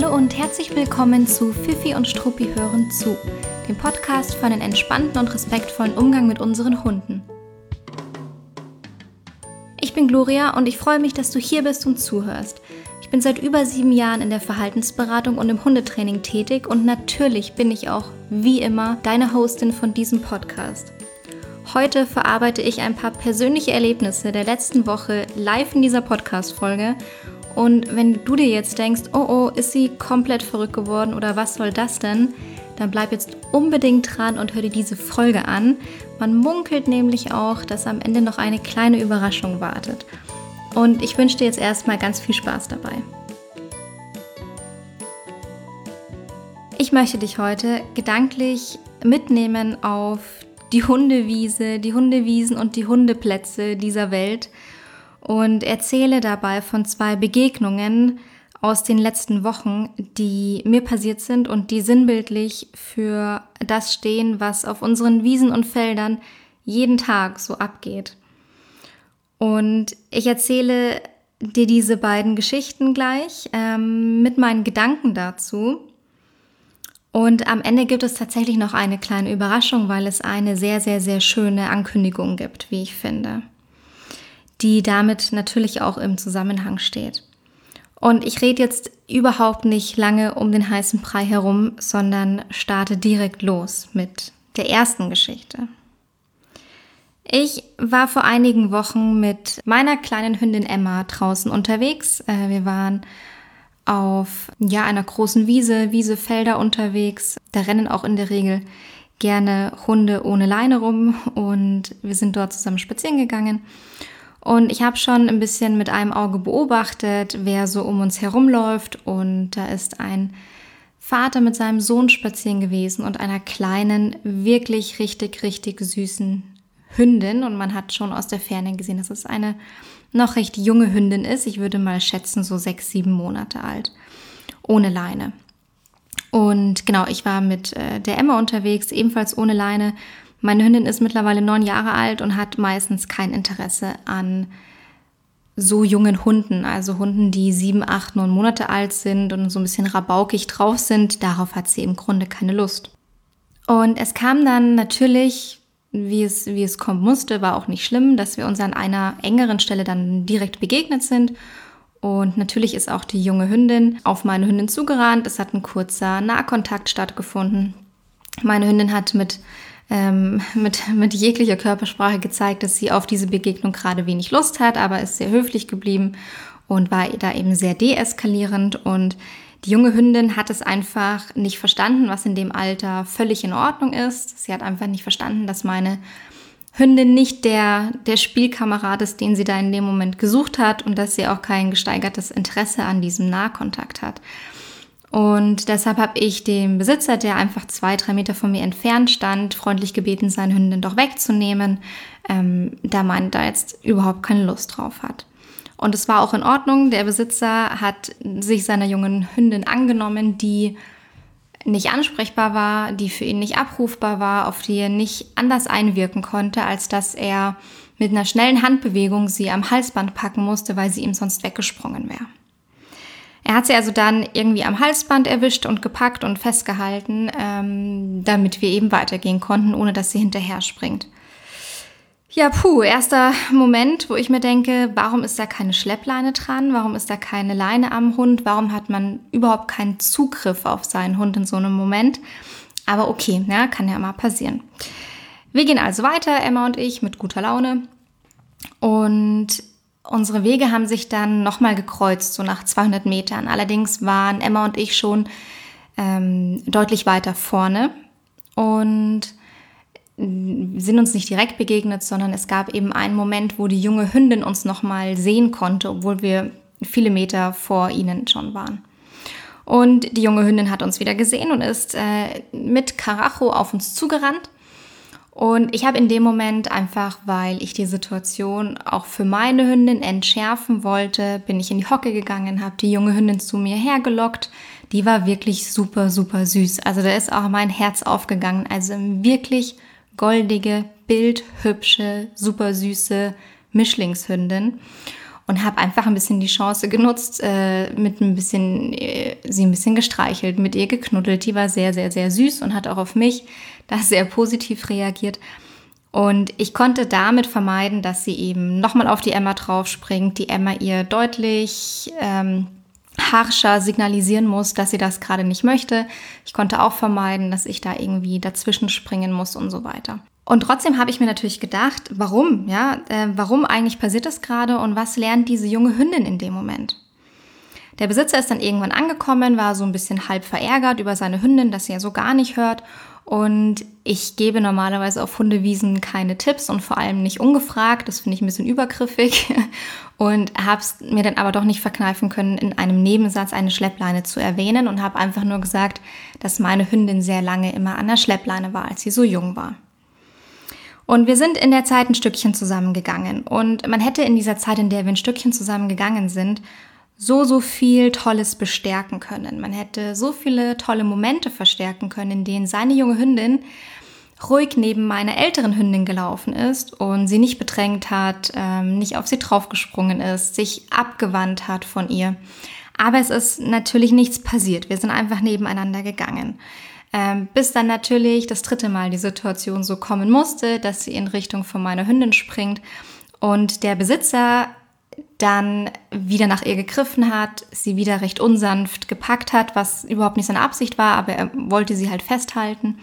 Hallo und herzlich willkommen zu Fifi und Struppi hören zu, dem Podcast für einen entspannten und respektvollen Umgang mit unseren Hunden. Ich bin Gloria und ich freue mich, dass du hier bist und zuhörst. Ich bin seit über 7 Jahren in der Verhaltensberatung und im Hundetraining tätig und natürlich bin ich auch, wie immer, deine Hostin von diesem Podcast. Heute verarbeite ich ein paar persönliche Erlebnisse der letzten Woche live in dieser Podcast-Folge. Und wenn du dir jetzt denkst, oh, ist sie komplett verrückt geworden oder was soll das denn? Dann bleib jetzt unbedingt dran und hör dir diese Folge an. Man munkelt nämlich auch, dass am Ende noch eine kleine Überraschung wartet. Und ich wünsche dir jetzt erstmal ganz viel Spaß dabei. Ich möchte dich heute gedanklich mitnehmen auf die Hundewiese, die Hundewiesen und die Hundeplätze dieser Welt und erzähle dabei von 2 Begegnungen aus den letzten Wochen, die mir passiert sind und die sinnbildlich für das stehen, was auf unseren Wiesen und Feldern jeden Tag so abgeht. Und ich erzähle dir diese beiden Geschichten gleich mit meinen Gedanken dazu. Und am Ende gibt es tatsächlich noch eine kleine Überraschung, weil es eine sehr, sehr, sehr schöne Ankündigung gibt, wie ich finde, die damit natürlich auch im Zusammenhang steht. Und ich rede jetzt überhaupt nicht lange um den heißen Brei herum, sondern starte direkt los mit der ersten Geschichte. Ich war vor einigen Wochen mit meiner kleinen Hündin Emma draußen unterwegs. Wir waren auf einer großen Wiese, Felder unterwegs. Da rennen auch in der Regel gerne Hunde ohne Leine rum und wir sind dort zusammen spazieren gegangen. Und ich habe schon ein bisschen mit einem Auge beobachtet, wer so um uns herumläuft. Und da ist ein Vater mit seinem Sohn spazieren gewesen und einer kleinen, wirklich richtig, richtig süßen Hündin. Und man hat schon aus der Ferne gesehen, dass es eine noch recht junge Hündin ist. Ich würde mal schätzen, so 6, 7 Monate alt. Ohne Leine. Und genau, ich war mit der Emma unterwegs, ebenfalls ohne Leine. Meine Hündin ist mittlerweile 9 Jahre alt und hat meistens kein Interesse an so jungen Hunden. Also Hunden, die 7, 8, 9 Monate alt sind und so ein bisschen rabaukig drauf sind. Darauf hat sie im Grunde keine Lust. Und es kam dann natürlich, wie es kommen musste, war auch nicht schlimm, dass wir uns an einer engeren Stelle dann direkt begegnet sind. Und natürlich ist auch die junge Hündin auf meine Hündin zugerannt. Es hat ein kurzer Nahkontakt stattgefunden. Meine Hündin hat mit jeglicher Körpersprache gezeigt, dass sie auf diese Begegnung gerade wenig Lust hat, aber ist sehr höflich geblieben und war da eben sehr deeskalierend. Und die junge Hündin hat es einfach nicht verstanden, was in dem Alter völlig in Ordnung ist. Sie hat einfach nicht verstanden, dass meine Hündin nicht der Spielkamerad ist, den sie da in dem Moment gesucht hat und dass sie auch kein gesteigertes Interesse an diesem Nahkontakt hat. Und deshalb habe ich den Besitzer, der einfach 2, 3 Meter von mir entfernt stand, freundlich gebeten, seine Hündin doch wegzunehmen, da man da jetzt überhaupt keine Lust drauf hat. Und es war auch in Ordnung. Der Besitzer hat sich seiner jungen Hündin angenommen, die nicht ansprechbar war, die für ihn nicht abrufbar war, auf die er nicht anders einwirken konnte, als dass er mit einer schnellen Handbewegung sie am Halsband packen musste, weil sie ihm sonst weggesprungen wäre. Er hat sie also dann irgendwie am Halsband erwischt und gepackt und festgehalten, damit wir eben weitergehen konnten, ohne dass sie hinterher springt. Ja, erster Moment, wo ich mir denke, warum ist da keine Schleppleine dran? Warum ist da keine Leine am Hund? Warum hat man überhaupt keinen Zugriff auf seinen Hund in so einem Moment? Aber okay, ja, kann ja mal passieren. Wir gehen also weiter, Emma und ich, mit guter Laune. Und unsere Wege haben sich dann nochmal gekreuzt, so nach 200 Metern. Allerdings waren Emma und ich schon deutlich weiter vorne und sind uns nicht direkt begegnet, sondern es gab eben einen Moment, wo die junge Hündin uns nochmal sehen konnte, obwohl wir viele Meter vor ihnen schon waren. Und die junge Hündin hat uns wieder gesehen und ist mit Karacho auf uns zugerannt. Und ich habe in dem Moment einfach, weil ich die Situation auch für meine Hündin entschärfen wollte, bin ich in die Hocke gegangen, habe die junge Hündin zu mir hergelockt. Die war wirklich super, super süß. Also da ist auch mein Herz aufgegangen. Also wirklich goldige, bildhübsche, super süße Mischlingshündin. und habe einfach ein bisschen die Chance genutzt, sie ein bisschen gestreichelt, mit ihr geknuddelt. Die war sehr, sehr, sehr süß und hat auch auf mich da sehr positiv reagiert. Und ich konnte damit vermeiden, dass sie eben nochmal auf die Emma draufspringt, die Emma ihr deutlich harscher signalisieren muss, dass sie das gerade nicht möchte. Ich konnte auch vermeiden, dass ich da irgendwie dazwischen springen muss und so weiter. Und trotzdem habe ich mir natürlich gedacht, warum? Warum eigentlich passiert das gerade und was lernt diese junge Hündin in dem Moment? Der Besitzer ist dann irgendwann angekommen, war so ein bisschen halb verärgert über seine Hündin, dass sie ja so gar nicht hört. Und ich gebe normalerweise auf Hundewiesen keine Tipps und vor allem nicht ungefragt. Das finde ich ein bisschen übergriffig und habe es mir dann aber doch nicht verkneifen können, in einem Nebensatz eine Schleppleine zu erwähnen und habe einfach nur gesagt, dass meine Hündin sehr lange immer an der Schleppleine war, als sie so jung war. Und wir sind in der Zeit ein Stückchen zusammengegangen und man hätte in dieser Zeit, in der wir ein Stückchen zusammengegangen sind, so viel Tolles bestärken können. Man hätte so viele tolle Momente verstärken können, in denen seine junge Hündin ruhig neben meiner älteren Hündin gelaufen ist und sie nicht bedrängt hat, nicht auf sie draufgesprungen ist, sich abgewandt hat von ihr. Aber es ist natürlich nichts passiert. Wir sind einfach nebeneinander gegangen. Bis dann natürlich das 3. Mal die Situation so kommen musste, dass sie in Richtung von meiner Hündin springt und der Besitzer dann wieder nach ihr gegriffen hat, sie wieder recht unsanft gepackt hat, was überhaupt nicht seine Absicht war, aber er wollte sie halt festhalten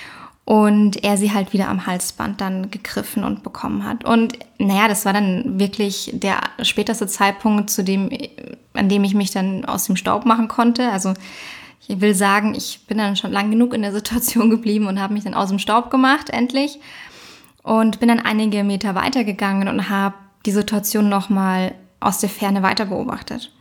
und er sie halt wieder am Halsband dann gegriffen und bekommen hat. Und das war dann wirklich der späteste Zeitpunkt, an dem ich mich dann aus dem Staub machen konnte. Also ich will sagen, ich bin dann schon lang genug in der Situation geblieben und habe mich dann aus dem Staub gemacht, endlich. Und bin dann einige Meter weitergegangen und habe die Situation nochmal aus der Ferne weiter beobachtet.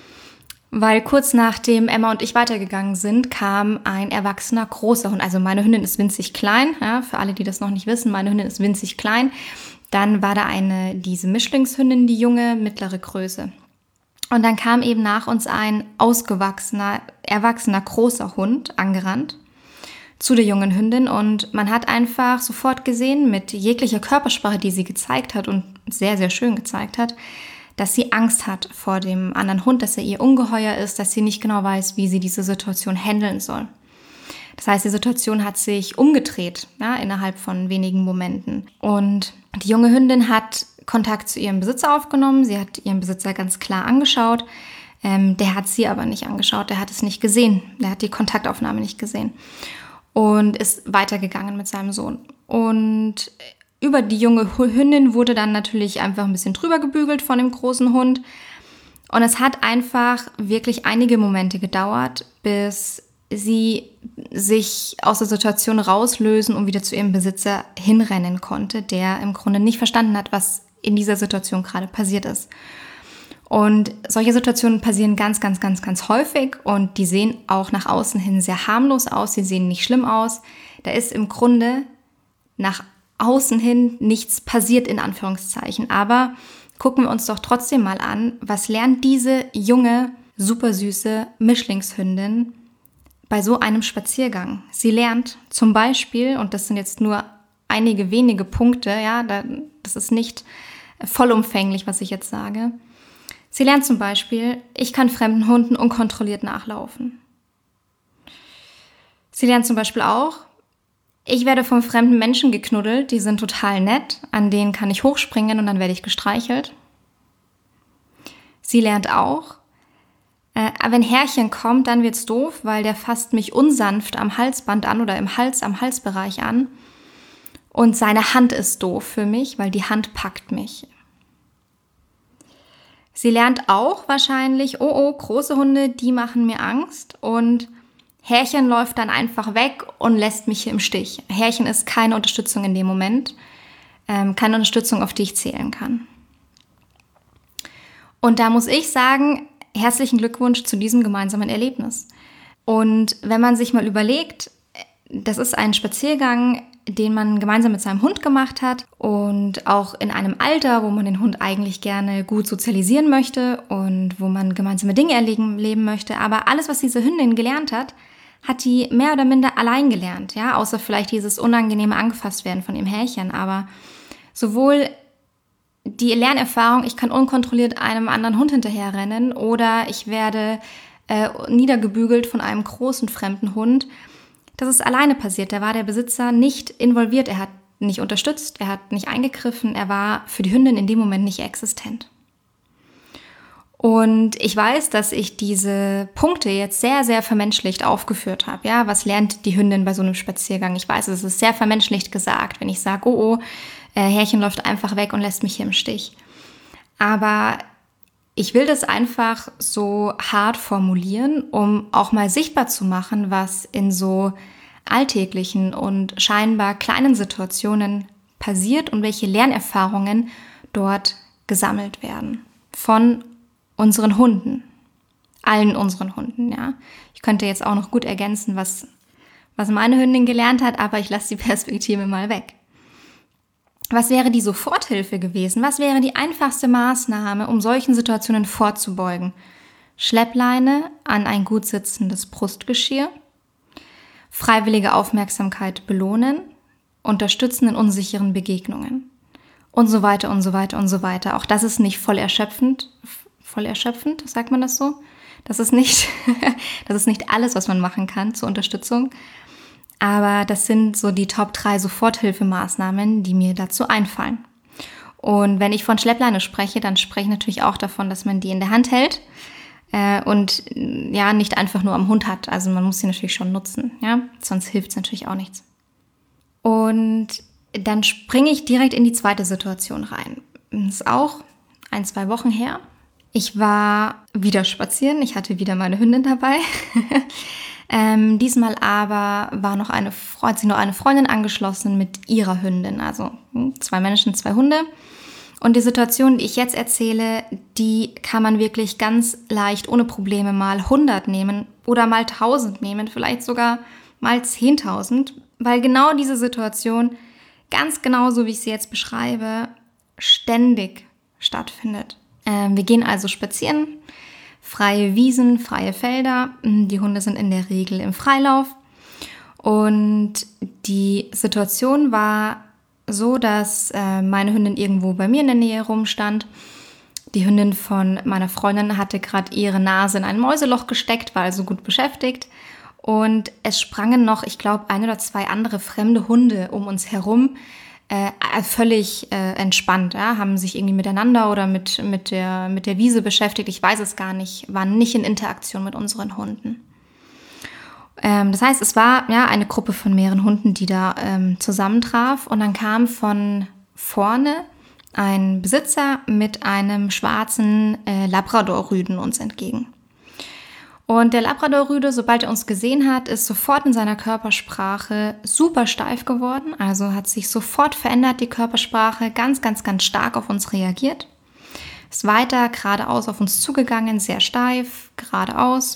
Weil kurz nachdem Emma und ich weitergegangen sind, kam ein erwachsener großer Hund. Also meine Hündin ist winzig klein, ja, für alle, die das noch nicht wissen, meine Hündin ist winzig klein. Dann war da diese Mischlingshündin, die junge, mittlere Größe. Und dann kam eben nach uns ein ausgewachsener, erwachsener, großer Hund angerannt zu der jungen Hündin und man hat einfach sofort gesehen, mit jeglicher Körpersprache, die sie gezeigt hat und sehr, sehr schön gezeigt hat, dass sie Angst hat vor dem anderen Hund, dass er ihr ungeheuer ist, dass sie nicht genau weiß, wie sie diese Situation handeln soll. Das heißt, die Situation hat sich umgedreht, ja, innerhalb von wenigen Momenten. Und die junge Hündin hat Kontakt zu ihrem Besitzer aufgenommen. Sie hat ihren Besitzer ganz klar angeschaut. Der hat sie aber nicht angeschaut, der hat es nicht gesehen. Der hat die Kontaktaufnahme nicht gesehen. Und ist weitergegangen mit seinem Sohn. Und über die junge Hündin wurde dann natürlich einfach ein bisschen drüber gebügelt von dem großen Hund. Und es hat einfach wirklich einige Momente gedauert, bis sie sich aus der Situation rauslösen und wieder zu ihrem Besitzer hinrennen konnte, der im Grunde nicht verstanden hat, was in dieser Situation gerade passiert ist. Und solche Situationen passieren ganz, ganz, ganz, ganz häufig und die sehen auch nach außen hin sehr harmlos aus, sie sehen nicht schlimm aus. Da ist im Grunde nach außen hin nichts passiert, in Anführungszeichen. Aber gucken wir uns doch trotzdem mal an, was lernt diese junge, super süße Mischlingshündin bei so einem Spaziergang? Sie lernt zum Beispiel, und das sind jetzt nur einige wenige Punkte, ja, das ist nicht vollumfänglich, was ich jetzt sage. Sie lernt zum Beispiel, ich kann fremden Hunden unkontrolliert nachlaufen. Sie lernt zum Beispiel auch, ich werde von fremden Menschen geknuddelt, die sind total nett, an denen kann ich hochspringen und dann werde ich gestreichelt. Sie lernt auch, wenn Herrchen kommt, dann wird's doof, weil der fasst mich unsanft am Halsband an oder am Halsbereich an. Und seine Hand ist doof für mich, weil die Hand packt mich. Sie lernt auch wahrscheinlich, große Hunde, die machen mir Angst und Härchen läuft dann einfach weg und lässt mich im Stich. Härchen ist keine Unterstützung in dem Moment, keine Unterstützung, auf die ich zählen kann. Und da muss ich sagen, herzlichen Glückwunsch zu diesem gemeinsamen Erlebnis. Und wenn man sich mal überlegt, das ist ein Spaziergang, den man gemeinsam mit seinem Hund gemacht hat und auch in einem Alter, wo man den Hund eigentlich gerne gut sozialisieren möchte und wo man gemeinsame Dinge erleben möchte. Aber alles, was diese Hündin gelernt hat, hat die mehr oder minder allein gelernt, ja, außer vielleicht dieses unangenehme Angefasst werden von ihrem Härchen. Aber sowohl die Lernerfahrung, ich kann unkontrolliert einem anderen Hund hinterherrennen oder ich werde niedergebügelt von einem großen fremden Hund. Das ist alleine passiert. Da war der Besitzer nicht involviert. Er hat nicht unterstützt, er hat nicht eingegriffen. Er war für die Hündin in dem Moment nicht existent. Und ich weiß, dass ich diese Punkte jetzt sehr, sehr vermenschlicht aufgeführt habe. Ja, was lernt die Hündin bei so einem Spaziergang? Ich weiß, es ist sehr vermenschlicht gesagt, wenn ich sage, Härchen läuft einfach weg und lässt mich hier im Stich. Aber ich will das einfach so hart formulieren, um auch mal sichtbar zu machen, was in so alltäglichen und scheinbar kleinen Situationen passiert und welche Lernerfahrungen dort gesammelt werden von unseren Hunden, allen unseren Hunden, ja. Ich könnte jetzt auch noch gut ergänzen, was meine Hündin gelernt hat, aber ich lasse die Perspektive mal weg. Was wäre die Soforthilfe gewesen? Was wäre die einfachste Maßnahme, um solchen Situationen vorzubeugen? Schleppleine an ein gut sitzendes Brustgeschirr, freiwillige Aufmerksamkeit belohnen, unterstützen in unsicheren Begegnungen und so weiter und so weiter und so weiter. Auch das ist nicht voll erschöpfend, sagt man das so? Das ist nicht alles, was man machen kann zur Unterstützung. Aber das sind so die Top 3 Soforthilfemaßnahmen, die mir dazu einfallen. Und wenn ich von Schleppleine spreche, dann spreche ich natürlich auch davon, dass man die in der Hand hält und ja nicht einfach nur am Hund hat. Also man muss sie natürlich schon nutzen, ja, sonst hilft es natürlich auch nichts. Und dann springe ich direkt in die zweite Situation rein. Das ist auch 1-2 Wochen her. Ich war wieder spazieren, ich hatte wieder meine Hündin dabei. Diesmal aber hat sich noch eine Freundin angeschlossen mit ihrer Hündin, also 2 Menschen, 2 Hunde. Und die Situation, die ich jetzt erzähle, die kann man wirklich ganz leicht ohne Probleme mal 100 nehmen oder mal 1000 nehmen, vielleicht sogar mal 10.000, weil genau diese Situation, ganz genauso wie ich sie jetzt beschreibe, ständig stattfindet. Wir gehen also spazieren. Freie Wiesen, freie Felder. Die Hunde sind in der Regel im Freilauf. Und die Situation war so, dass meine Hündin irgendwo bei mir in der Nähe rumstand. Die Hündin von meiner Freundin hatte gerade ihre Nase in ein Mäuseloch gesteckt, war also gut beschäftigt. Und es sprangen noch, ich glaube, 1 oder 2 andere fremde Hunde um uns herum, völlig entspannt, ja, haben sich irgendwie miteinander oder mit der Wiese beschäftigt, ich weiß es gar nicht, waren nicht in Interaktion mit unseren Hunden. Das heißt, es war ja eine Gruppe von mehreren Hunden, die da zusammentraf und dann kam von vorne ein Besitzer mit einem schwarzen Labrador-Rüden uns entgegen. Und der Labrador-Rüde, sobald er uns gesehen hat, ist sofort in seiner Körpersprache super steif geworden. Also hat sich sofort verändert, die Körpersprache, ganz, ganz, ganz stark auf uns reagiert. Ist weiter geradeaus auf uns zugegangen, sehr steif, geradeaus.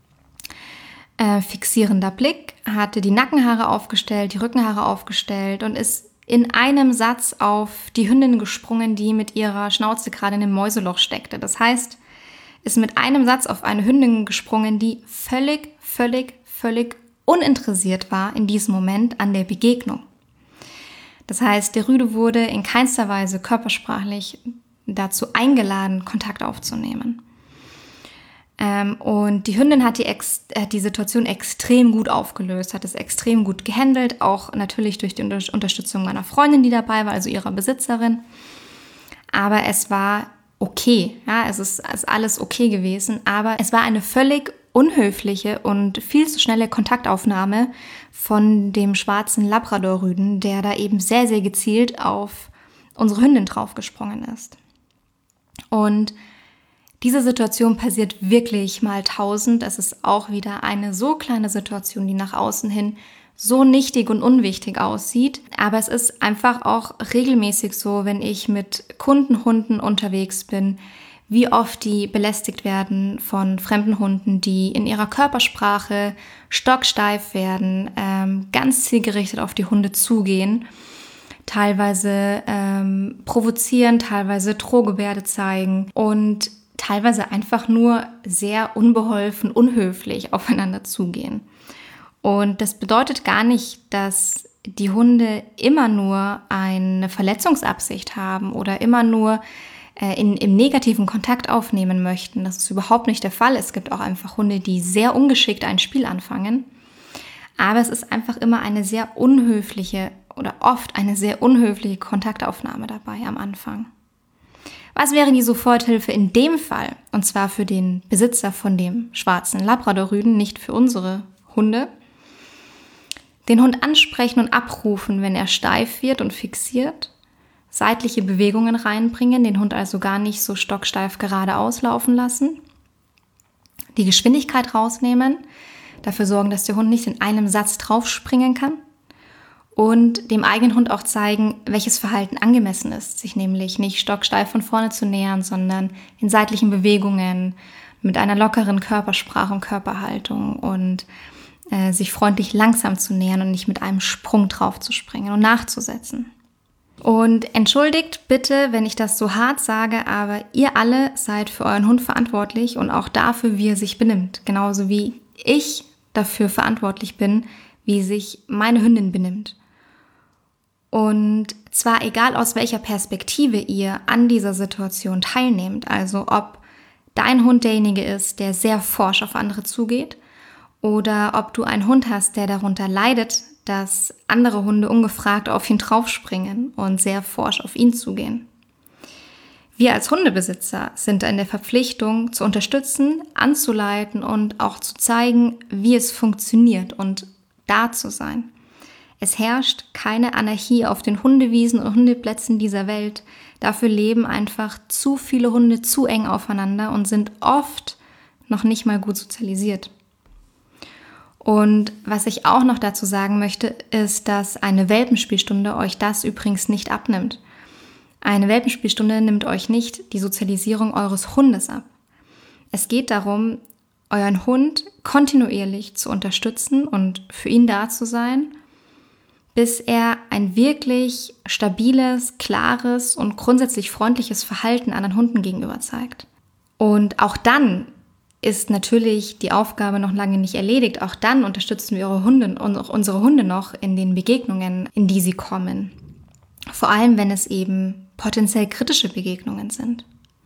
Fixierender Blick, hatte die Nackenhaare aufgestellt, die Rückenhaare aufgestellt und ist in einem Satz auf die Hündin gesprungen, die mit ihrer Schnauze gerade in dem Mäuseloch steckte. Das heißt, ist mit einem Satz auf eine Hündin gesprungen, die völlig uninteressiert war in diesem Moment an der Begegnung. Das heißt, der Rüde wurde in keinster Weise körpersprachlich dazu eingeladen, Kontakt aufzunehmen. Und die Hündin hat die Situation extrem gut aufgelöst, hat es extrem gut gehandelt, auch natürlich durch die Unterstützung meiner Freundin, die dabei war, also ihrer Besitzerin. Aber es war okay, ja, es ist alles okay gewesen, aber es war eine völlig unhöfliche und viel zu schnelle Kontaktaufnahme von dem schwarzen Labrador-Rüden, der da eben sehr, sehr gezielt auf unsere Hündin draufgesprungen ist. Und diese Situation passiert wirklich mal 1000. Es ist auch wieder eine so kleine Situation, die nach außen hin so nichtig und unwichtig aussieht. Aber es ist einfach auch regelmäßig so, wenn ich mit Kundenhunden unterwegs bin, wie oft die belästigt werden von fremden Hunden, die in ihrer Körpersprache stocksteif werden, ganz zielgerichtet auf die Hunde zugehen, teilweise provozieren, teilweise Drohgebärde zeigen und teilweise einfach nur sehr unbeholfen, unhöflich aufeinander zugehen. Und das bedeutet gar nicht, dass die Hunde immer nur eine Verletzungsabsicht haben oder immer nur im negativen Kontakt aufnehmen möchten. Das ist überhaupt nicht der Fall. Es gibt auch einfach Hunde, die sehr ungeschickt ein Spiel anfangen. Aber es ist einfach immer eine sehr unhöfliche oder oft eine sehr unhöfliche Kontaktaufnahme dabei am Anfang. Was wäre die Soforthilfe in dem Fall? Und zwar für den Besitzer von dem schwarzen Labrador-Rüden, nicht für unsere Hunde. Den Hund ansprechen und abrufen, wenn er steif wird und fixiert. Seitliche Bewegungen reinbringen, den Hund also gar nicht so stocksteif geradeaus laufen lassen. Die Geschwindigkeit rausnehmen, dafür sorgen, dass der Hund nicht in einem Satz draufspringen kann. Und dem eigenen Hund auch zeigen, welches Verhalten angemessen ist, sich nämlich nicht stocksteif von vorne zu nähern, sondern in seitlichen Bewegungen, mit einer lockeren Körpersprache und Körperhaltung und sich freundlich langsam zu nähern und nicht mit einem Sprung drauf zu springen und nachzusetzen. Und entschuldigt bitte, wenn ich das so hart sage, aber ihr alle seid für euren Hund verantwortlich und auch dafür, wie er sich benimmt. Genauso wie ich dafür verantwortlich bin, wie sich meine Hündin benimmt. Und zwar egal aus welcher Perspektive ihr an dieser Situation teilnehmt, also ob dein Hund derjenige ist, der sehr forsch auf andere zugeht oder ob du einen Hund hast, der darunter leidet, dass andere Hunde ungefragt auf ihn draufspringen und sehr forsch auf ihn zugehen. Wir als Hundebesitzer sind in der Verpflichtung, zu unterstützen, anzuleiten und auch zu zeigen, wie es funktioniert und da zu sein. Es herrscht keine Anarchie auf den Hundewiesen und Hundeplätzen dieser Welt. Dafür leben einfach zu viele Hunde zu eng aufeinander und sind oft noch nicht mal gut sozialisiert. Und was ich auch noch dazu sagen möchte, ist, dass eine Welpenspielstunde euch das übrigens nicht abnimmt. Eine Welpenspielstunde nimmt euch nicht die Sozialisierung eures Hundes ab. Es geht darum, euren Hund kontinuierlich zu unterstützen und für ihn da zu sein, bis er ein wirklich stabiles, klares und grundsätzlich freundliches Verhalten anderen Hunden gegenüber zeigt. Und auch dann ist natürlich die Aufgabe noch lange nicht erledigt. Auch dann unterstützen wir eure Hunde und auch unsere Hunde noch in den Begegnungen, in die sie kommen. Vor allem, wenn es eben potenziell kritische Begegnungen sind.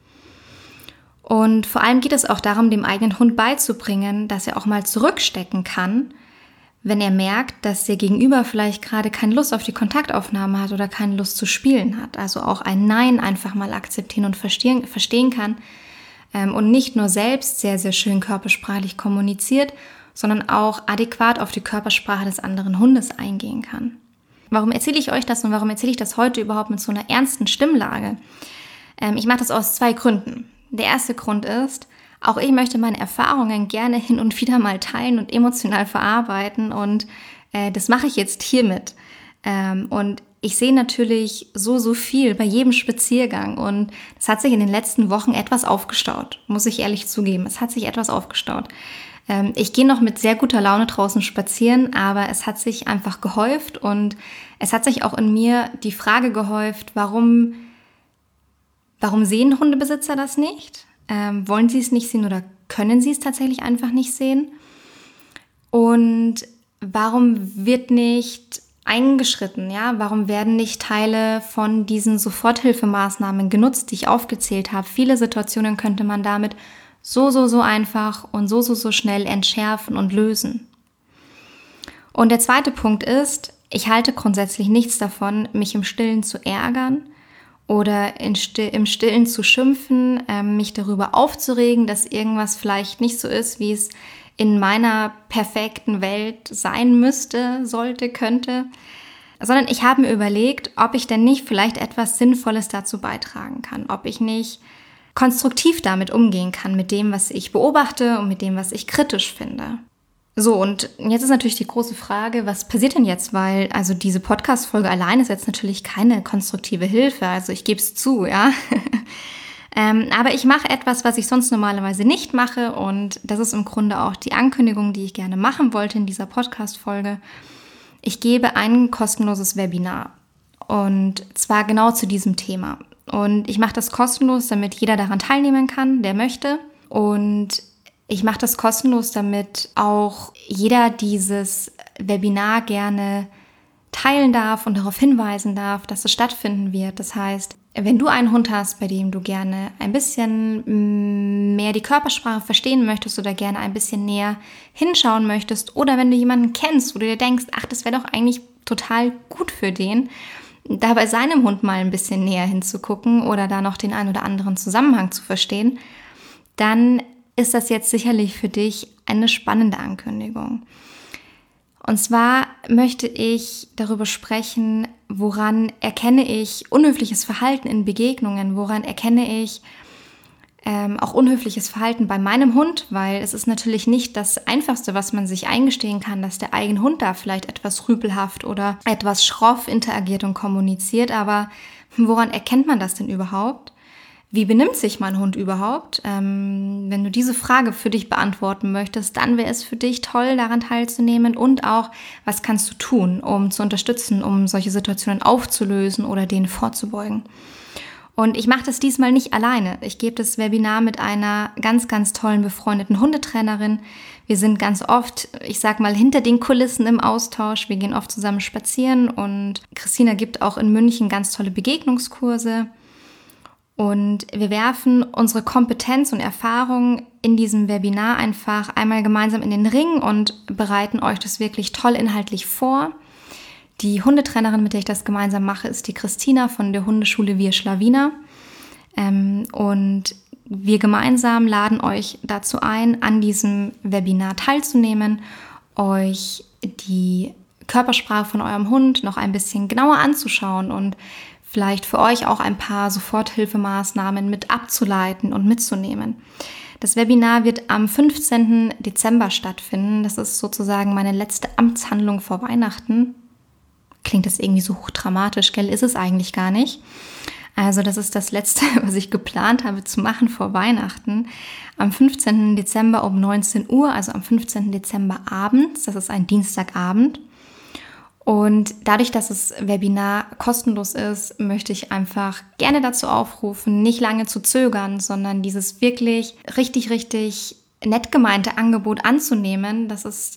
Und vor allem geht es auch darum, dem eigenen Hund beizubringen, dass er auch mal zurückstecken kann, wenn er merkt, dass der Gegenüber vielleicht gerade keine Lust auf die Kontaktaufnahme hat oder keine Lust zu spielen hat. Also auch ein Nein einfach mal akzeptieren und verstehen kann und nicht nur selbst sehr, sehr schön körpersprachlich kommuniziert, sondern auch adäquat auf die Körpersprache des anderen Hundes eingehen kann. Warum erzähle ich euch das und warum erzähle ich das heute überhaupt mit so einer ernsten Stimmlage? Ich mache das aus 2 Gründen. Der erste Grund ist, auch ich möchte meine Erfahrungen gerne hin und wieder mal teilen und emotional verarbeiten und das mache ich jetzt hiermit. Und ich sehe natürlich so viel bei jedem Spaziergang und es hat sich in den letzten Wochen etwas aufgestaut, muss ich ehrlich zugeben. Es hat sich etwas aufgestaut. Ich gehe noch mit sehr guter Laune draußen spazieren, aber es hat sich einfach gehäuft und es hat sich auch in mir die Frage gehäuft, warum sehen Hundebesitzer das nicht? Wollen sie es nicht sehen oder können sie es tatsächlich einfach nicht sehen? Und warum wird nicht eingeschritten? Ja? Warum werden nicht Teile von diesen Soforthilfemaßnahmen genutzt, die ich aufgezählt habe? Viele Situationen könnte man damit so einfach und so schnell entschärfen und lösen. Und der zweite Punkt ist, ich halte grundsätzlich nichts davon, mich im Stillen zu ärgern oder im Stillen zu schimpfen, mich darüber aufzuregen, dass irgendwas vielleicht nicht so ist, wie es in meiner perfekten Welt sein müsste, sollte, könnte. Sondern ich habe mir überlegt, ob ich denn nicht vielleicht etwas Sinnvolles dazu beitragen kann, ob ich nicht konstruktiv damit umgehen kann, mit dem, was ich beobachte und mit dem, was ich kritisch finde. So, und jetzt ist natürlich die große Frage, was passiert denn jetzt? Weil, also diese Podcast-Folge allein ist jetzt natürlich keine konstruktive Hilfe, also ich gebe es zu, ja. Aber ich mache etwas, was ich sonst normalerweise nicht mache und das ist im Grunde auch die Ankündigung, die ich gerne machen wollte in dieser Podcast-Folge. Ich gebe ein kostenloses Webinar und zwar genau zu diesem Thema. Und ich mache das kostenlos, damit jeder daran teilnehmen kann, der möchte. Und ich mache das kostenlos, damit auch jeder dieses Webinar gerne teilen darf und darauf hinweisen darf, dass es stattfinden wird. Das heißt, wenn du einen Hund hast, bei dem du gerne ein bisschen mehr die Körpersprache verstehen möchtest oder gerne ein bisschen näher hinschauen möchtest, oder wenn du jemanden kennst, wo du dir denkst, ach, das wäre doch eigentlich total gut für den, da bei seinem Hund mal ein bisschen näher hinzugucken oder da noch den einen oder anderen Zusammenhang zu verstehen, dann ist das jetzt sicherlich für dich eine spannende Ankündigung. Und zwar möchte ich darüber sprechen, woran erkenne ich unhöfliches Verhalten in Begegnungen, woran erkenne ich auch unhöfliches Verhalten bei meinem Hund, weil es ist natürlich nicht das Einfachste, was man sich eingestehen kann, dass der eigene Hund da vielleicht etwas rüpelhaft oder etwas schroff interagiert und kommuniziert, aber woran erkennt man das denn überhaupt? Wie benimmt sich mein Hund überhaupt? Wenn du diese Frage für dich beantworten möchtest, dann wäre es für dich toll, daran teilzunehmen und auch, was kannst du tun, um zu unterstützen, um solche Situationen aufzulösen oder denen vorzubeugen. Und ich mache das diesmal nicht alleine. Ich gebe das Webinar mit einer ganz, ganz tollen befreundeten Hundetrainerin. Wir sind ganz oft, ich sag mal, hinter den Kulissen im Austausch. Wir gehen oft zusammen spazieren und Christina gibt auch in München ganz tolle Begegnungskurse. Und wir werfen unsere Kompetenz und Erfahrung in diesem Webinar einfach einmal gemeinsam in den Ring und bereiten euch das wirklich toll inhaltlich vor. Die Hundetrainerin, mit der ich das gemeinsam mache, ist die Christina von der Hundeschule Wir Schlawiner. Und wir gemeinsam laden euch dazu ein, an diesem Webinar teilzunehmen, euch die Körpersprache von eurem Hund noch ein bisschen genauer anzuschauen und vielleicht für euch auch ein paar Soforthilfemaßnahmen mit abzuleiten und mitzunehmen. Das Webinar wird am 15. Dezember stattfinden. Das ist sozusagen meine letzte Amtshandlung vor Weihnachten. Klingt das irgendwie so hochdramatisch, gell? Ist es eigentlich gar nicht. Also das ist das Letzte, was ich geplant habe zu machen vor Weihnachten. Am 15. Dezember um 19 Uhr, also am 15. Dezember abends. Das ist ein Dienstagabend. Und dadurch, dass das Webinar kostenlos ist, möchte ich einfach gerne dazu aufrufen, nicht lange zu zögern, sondern dieses wirklich richtig, richtig nett gemeinte Angebot anzunehmen. Das ist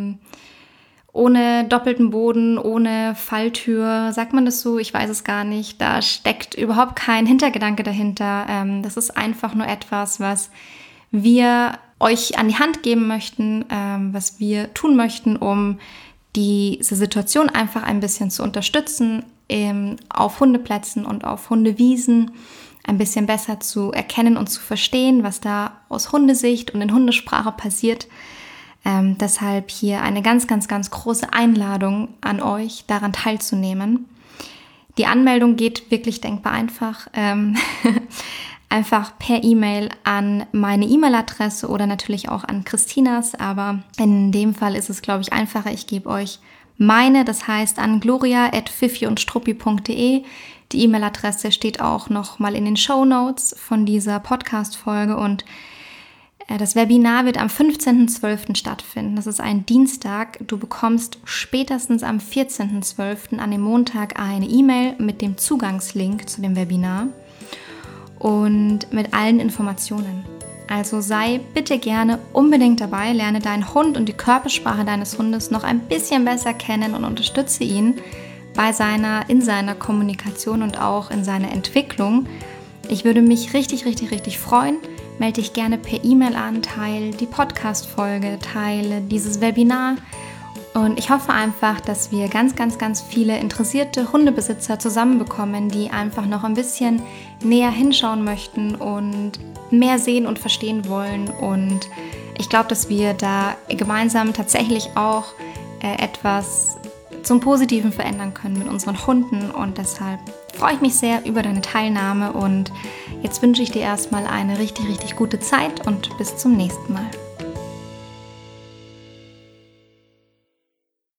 ohne doppelten Boden, ohne Falltür, sagt man das so? Ich weiß es gar nicht. Da steckt überhaupt kein Hintergedanke dahinter. Das ist einfach nur etwas, was wir euch an die Hand geben möchten, was wir tun möchten, um diese Situation einfach ein bisschen zu unterstützen, auf Hundeplätzen und auf Hundewiesen ein bisschen besser zu erkennen und zu verstehen, was da aus Hundesicht und in Hundesprache passiert. Deshalb hier eine ganz, ganz, ganz große Einladung an euch, daran teilzunehmen. Die Anmeldung geht wirklich denkbar einfach. Einfach per E-Mail an meine E-Mail-Adresse oder natürlich auch an Christinas, aber in dem Fall ist es, glaube ich, einfacher. Ich gebe euch meine, das heißt an gloria@fifiundstruppi.de. Die E-Mail-Adresse steht auch noch mal in den Shownotes von dieser Podcast-Folge und das Webinar wird am 15.12. stattfinden. Das ist ein Dienstag. Du bekommst spätestens am 14.12. an dem Montag eine E-Mail mit dem Zugangslink zu dem Webinar und mit allen Informationen. Also sei bitte gerne unbedingt dabei, lerne deinen Hund und die Körpersprache deines Hundes noch ein bisschen besser kennen und unterstütze ihn in seiner Kommunikation und auch in seiner Entwicklung. Ich würde mich richtig, richtig, richtig freuen. Melde dich gerne per E-Mail an, teile die Podcast-Folge, teile dieses Webinar. Und ich hoffe einfach, dass wir ganz, ganz, ganz viele interessierte Hundebesitzer zusammenbekommen, die einfach noch ein bisschen näher hinschauen möchten und mehr sehen und verstehen wollen. Und ich glaube, dass wir da gemeinsam tatsächlich auch etwas zum Positiven verändern können mit unseren Hunden. Und deshalb freue ich mich sehr über deine Teilnahme. Und jetzt wünsche ich dir erstmal eine richtig, richtig gute Zeit und bis zum nächsten Mal.